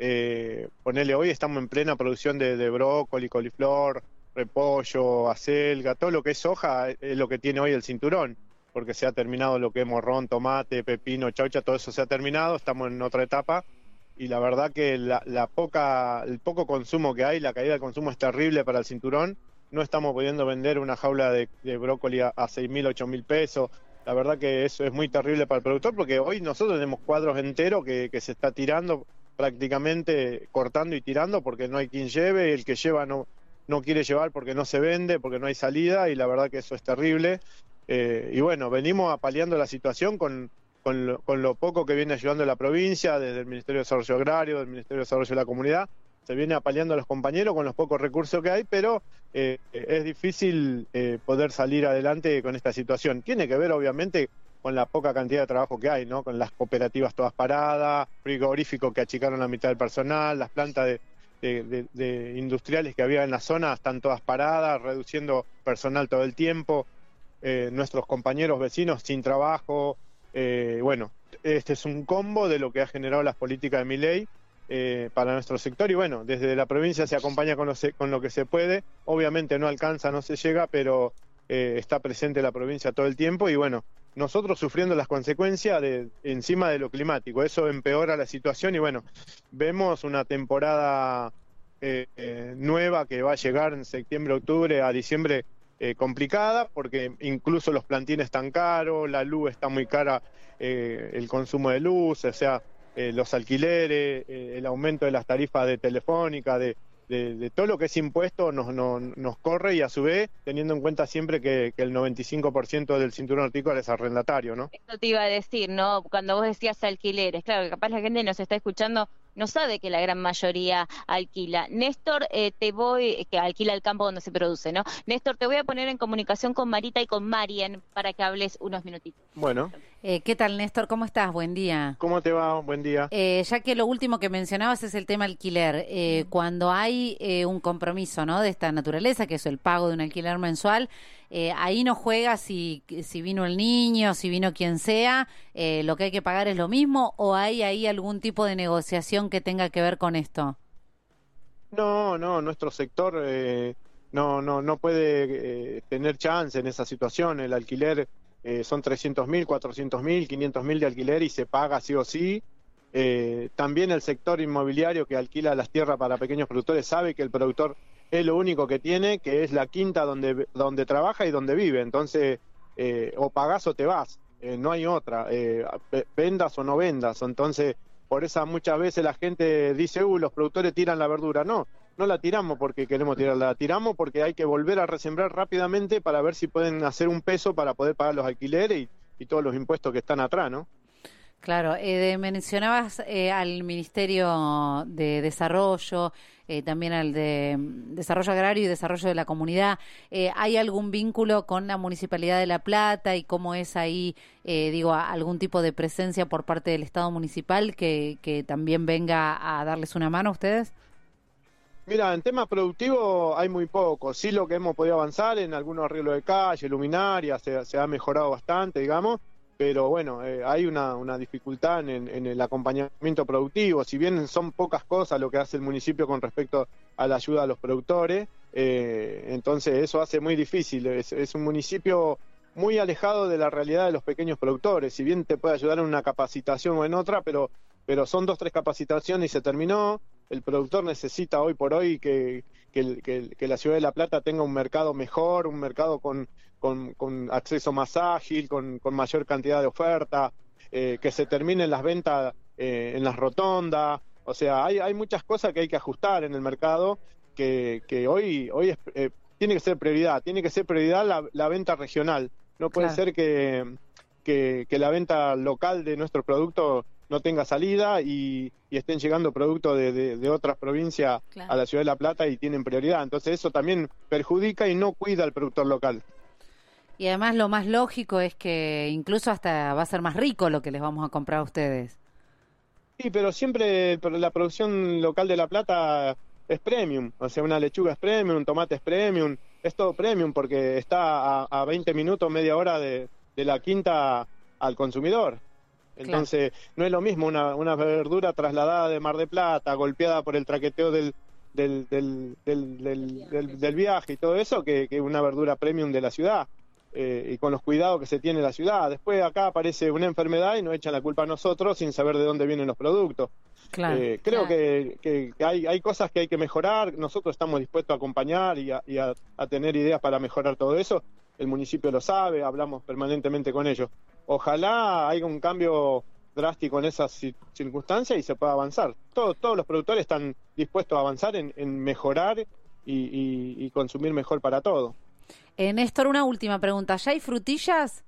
Eh, ponele, hoy estamos en plena producción de, de brócoli, coliflor, repollo, acelga, todo lo que es soja es lo que tiene hoy el cinturón, porque se ha terminado lo que es morrón, tomate, pepino, chaucha, todo eso se ha terminado, estamos en otra etapa y la verdad que la, la poca, el poco consumo que hay, la caída del consumo es terrible para el cinturón, no estamos pudiendo vender una jaula de, de brócoli a, a seis mil, ocho mil pesos, la verdad que eso es muy terrible para el productor porque hoy nosotros tenemos cuadros enteros que, que se está tirando prácticamente cortando y tirando porque no hay quien lleve, el que lleva no no quiere llevar porque no se vende, porque no hay salida y la verdad que eso es terrible. Eh, y bueno, venimos apaleando la situación con, con, lo, con lo poco que viene ayudando la provincia, desde el Ministerio de Desarrollo Agrario, del Ministerio de Desarrollo de la Comunidad, se viene apaleando a los compañeros con los pocos recursos que hay, pero eh, es difícil eh, poder salir adelante con esta situación. Tiene que ver obviamente con la poca cantidad de trabajo que hay, ¿no? Con las cooperativas todas paradas, frigoríficos que achicaron la mitad del personal, las plantas de De, de, de industriales que había en la zona están todas paradas, reduciendo personal todo el tiempo, eh, nuestros compañeros vecinos sin trabajo, eh, bueno, este es un combo de lo que ha generado las políticas de Milei eh, para nuestro sector y bueno, desde la provincia se acompaña con lo, se, con lo que se puede, obviamente no alcanza, no se llega, pero eh, está presente la provincia todo el tiempo y bueno, nosotros sufriendo las consecuencias de encima de lo climático, eso empeora la situación y bueno, vemos una temporada eh, eh, nueva que va a llegar en septiembre, octubre, a diciembre eh, complicada, porque incluso los plantines están caros, la luz está muy cara, eh, el consumo de luz, o sea, eh, los alquileres, eh, el aumento de las tarifas de telefónica, de De, de todo lo que es impuesto nos, nos, nos corre y a su vez teniendo en cuenta siempre que, que el noventa y cinco por ciento del cinturón hortícola es arrendatario, ¿no? Esto te iba a decir, ¿no? Cuando vos decías alquileres, claro, que capaz la gente nos está escuchando no sabe que la gran mayoría alquila. Néstor, eh, te voy, que alquila el campo donde se produce, ¿no? Néstor, te voy a poner en comunicación con Marita y con Marien para que hables unos minutitos. Bueno. Eh, ¿Qué tal, Néstor? ¿Cómo estás? Buen día. ¿Cómo te va? Buen día. Eh, ya que lo último que mencionabas es el tema alquiler. Eh, cuando hay eh, un compromiso, ¿no?, de esta naturaleza, que es el pago de un alquiler mensual, eh, ahí no juega si, si vino el niño, si vino quien sea, eh, lo que hay que pagar es lo mismo, o hay ahí algún tipo de negociación que tenga que ver con esto. No, no, nuestro sector eh, no, no, no puede eh, tener chance en esa situación. El alquiler eh, son trescientos mil, cuatrocientos mil, quinientos mil de alquiler y se paga sí o sí. Eh, también el sector inmobiliario que alquila las tierras para pequeños productores sabe que el productor es lo único que tiene, que es la quinta donde, donde trabaja y donde vive. Entonces, eh, o pagás o te vas, eh, no hay otra, eh, vendas o no vendas. Entonces, por eso muchas veces la gente dice, uh, los productores tiran la verdura. No, no la tiramos porque queremos tirarla, la tiramos porque hay que volver a resembrar rápidamente para ver si pueden hacer un peso para poder pagar los alquileres y, y todos los impuestos que están atrás, ¿no? Claro, eh, de- mencionabas eh, al Ministerio de Desarrollo, eh, también al de mm, Desarrollo Agrario y Desarrollo de la Comunidad. Eh, ¿Hay algún vínculo con la Municipalidad de La Plata y cómo es ahí, eh, digo, a- algún tipo de presencia por parte del Estado municipal que, que también venga a darles una mano a ustedes? Mira, en tema productivo hay muy poco. Sí, lo que hemos podido avanzar en algunos arreglos de calle, luminarias, se, se ha mejorado bastante, digamos, pero bueno, eh, hay una, una dificultad en, en el acompañamiento productivo. Si bien son pocas cosas lo que hace el municipio con respecto a la ayuda a los productores, eh, entonces eso hace muy difícil. Es, es un municipio muy alejado de la realidad de los pequeños productores. Si bien te puede ayudar en una capacitación o en otra, pero, pero son dos, tres capacitaciones y se terminó. El productor necesita hoy por hoy que, que, el- que el- que la ciudad de La Plata tenga un mercado mejor, un mercado con, con, con acceso más ágil, con, con mayor cantidad de oferta, eh, que se terminen las ventas eh, en las rotondas. O sea, hay, hay muchas cosas que hay que ajustar en el mercado que, que hoy, hoy es, eh, tiene que ser prioridad, tiene que ser prioridad la, la venta regional. No puede Claro. ser que, que, que la venta local de nuestro producto no tenga salida y, y estén llegando productos de, de, de otras provincias Claro. a la ciudad de La Plata y tienen prioridad. Entonces eso también perjudica y no cuida al productor local. Y además lo más lógico es que incluso hasta va a ser más rico lo que les vamos a comprar a ustedes. Sí, pero siempre el- la producción local de La Plata es premium. O sea, una lechuga es premium, un tomate es premium, es todo premium porque está a, a veinte minutos, media hora de, de la quinta al consumidor. Entonces, no es lo mismo una, una verdura trasladada de Mar de Plata, golpeada por el traqueteo del, del, del, del, del, del- del viaje y todo eso, que, que una verdura premium de la ciudad. Eh, y con los cuidados que se tiene en la ciudad. Después acá aparece una enfermedad y nos echan la culpa a nosotros sin saber de dónde vienen los productos. Claro. Eh, creo que, que- que hay, hay cosas que hay que mejorar. Nosotros estamos dispuestos a acompañar y a, y a- a tener ideas para mejorar todo eso. El municipio lo sabe, hablamos permanentemente con ellos. Ojalá haya un cambio drástico en esas ci- circunstancias y se pueda avanzar. Todos, todos los productores están dispuestos a avanzar en, en mejorar y, y- y consumir mejor para todo. Eh, Néstor, una última pregunta. ¿Ya hay frutillas?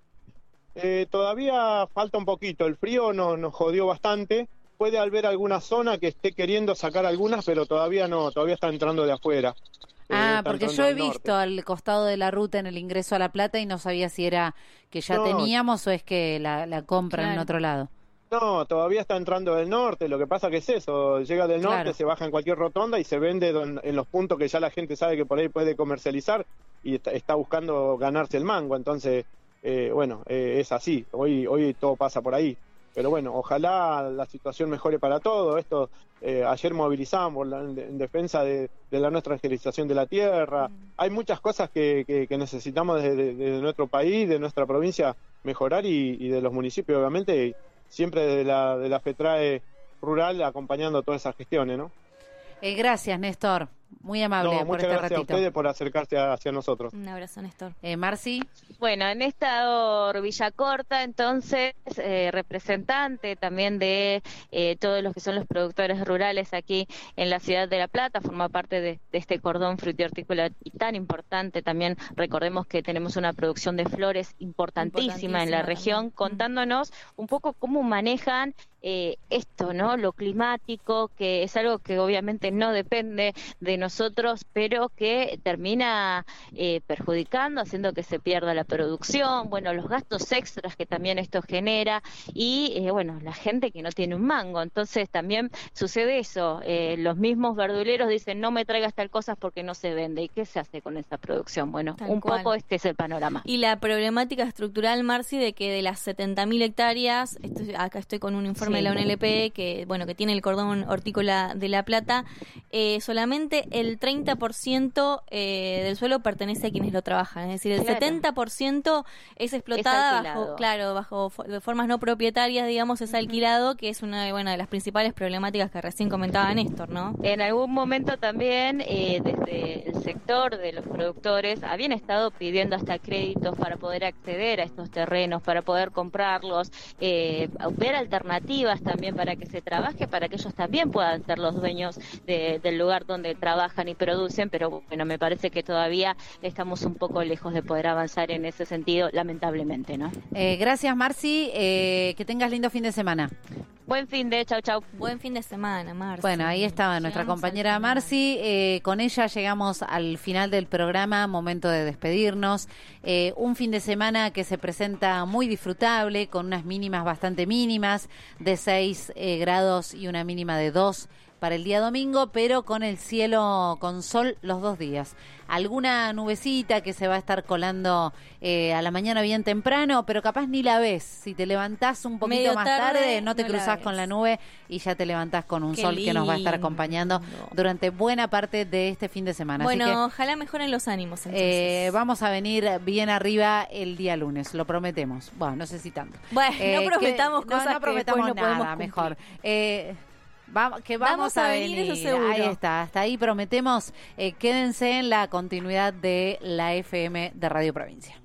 Eh, todavía falta un poquito, el frío nos, nos jodió bastante. Puede haber alguna zona que esté queriendo sacar algunas, pero todavía no, todavía está entrando de afuera. Eh, Ah, está porque entrando yo he del norte. visto al costado de la ruta en el ingreso a La Plata y no sabía si era que ya No. teníamos o es que la, la compran en Claro. otro lado. No, todavía está entrando del norte, lo que pasa que es eso, llega del norte, Claro. se baja en cualquier rotonda y se vende don- en los puntos que ya la gente sabe que por ahí puede comercializar y está, está buscando ganarse el mango, entonces, eh, bueno, eh, es así, hoy, hoy todo pasa por ahí. Pero bueno, ojalá la situación mejore para todo. Esto, eh, ayer movilizamos la- en, en defensa de, de la no extranjerización de la tierra. Hay muchas cosas que, que- que necesitamos de, de- de nuestro país, de nuestra provincia, mejorar y, y de los municipios, obviamente, y siempre de la, de la FETRAE rural acompañando todas esas gestiones, ¿no? Eh, gracias, Néstor. Muy amable No, por muchas este gracias ratito. a ustedes por acercarse a- hacia nosotros. Un abrazo, Néstor. Eh, Marci. Bueno, Néstor Villacorta, entonces, eh, representante también de eh, todos los que son los productores rurales aquí en la ciudad de La Plata, forma parte de, de este cordón frutihortícola y tan importante. También recordemos que tenemos una producción de flores importantísima en la Importantísima región, también. contándonos un poco cómo manejan eh, esto, ¿no? Lo climático, que es algo que obviamente no depende de nosotros, pero que termina eh, perjudicando, haciendo que se pierda la producción, bueno, los gastos extras que también esto genera y, eh, bueno, la gente que no tiene un mango. Entonces también sucede eso, eh, los mismos verduleros dicen no me traigas tal cosa porque no se vende. ¿Y qué se hace con esa producción? Bueno, Tal un cual. poco este es el panorama. Y la problemática estructural, Marci, de que de las setenta mil hectáreas, estoy, acá estoy con un informe Sí. de la U N L P que bueno que tiene el cordón hortícola de La Plata, eh, solamente el treinta por ciento eh, del suelo pertenece a quienes lo trabajan, es decir, el Claro. setenta por ciento es explotada alquilado. bajo, claro, bajo fo- de formas no propietarias, digamos, es alquilado, que es una bueno, de las principales problemáticas que recién comentaba Néstor, ¿no? En algún momento también, eh, desde el sector de los productores, habían estado pidiendo hasta créditos para poder acceder a estos terrenos, para poder comprarlos, eh, ver alternativas también para que se trabaje, para que ellos también puedan ser los dueños de- del lugar donde trabajan. trabajan y producen, pero bueno, me parece que todavía estamos un poco lejos de poder avanzar en ese sentido, lamentablemente, ¿no? Eh, gracias, Marci, eh, que tengas lindo fin de semana. Buen fin de, chau, chau. Buen fin de semana, Marci. Bueno, ahí estaba nuestra Llegamos compañera Marci. Eh, con ella llegamos al final del programa, momento de despedirnos. Eh, un fin de semana que se presenta muy disfrutable, con unas mínimas bastante mínimas, de seis eh, grados y una mínima de dos para el día domingo, pero con el cielo con sol los dos días. Alguna nubecita que se va a estar colando eh, a la mañana bien temprano, pero capaz ni la ves. Si te levantás un poquito Medio más tarde, tarde, no te no la cruzás ves. con la nube y ya te levantás con un Qué sol que nos va a estar lindo. acompañando durante buena parte de este fin de semana. Bueno, Así que, ojalá mejoren los ánimos entonces. eh, vamos a venir bien arriba el día lunes, lo prometemos. Bueno, no sé si tanto. Bueno, Eh, no prometamos que- cosas no, no que prometamos después no podemos nada, cumplir. mejor. Eh, Vamos, que vamos, Vamos a venir, eso seguro. Ahí está, hasta ahí prometemos. Eh, quédense en la continuidad de la F M de Radio Provincia.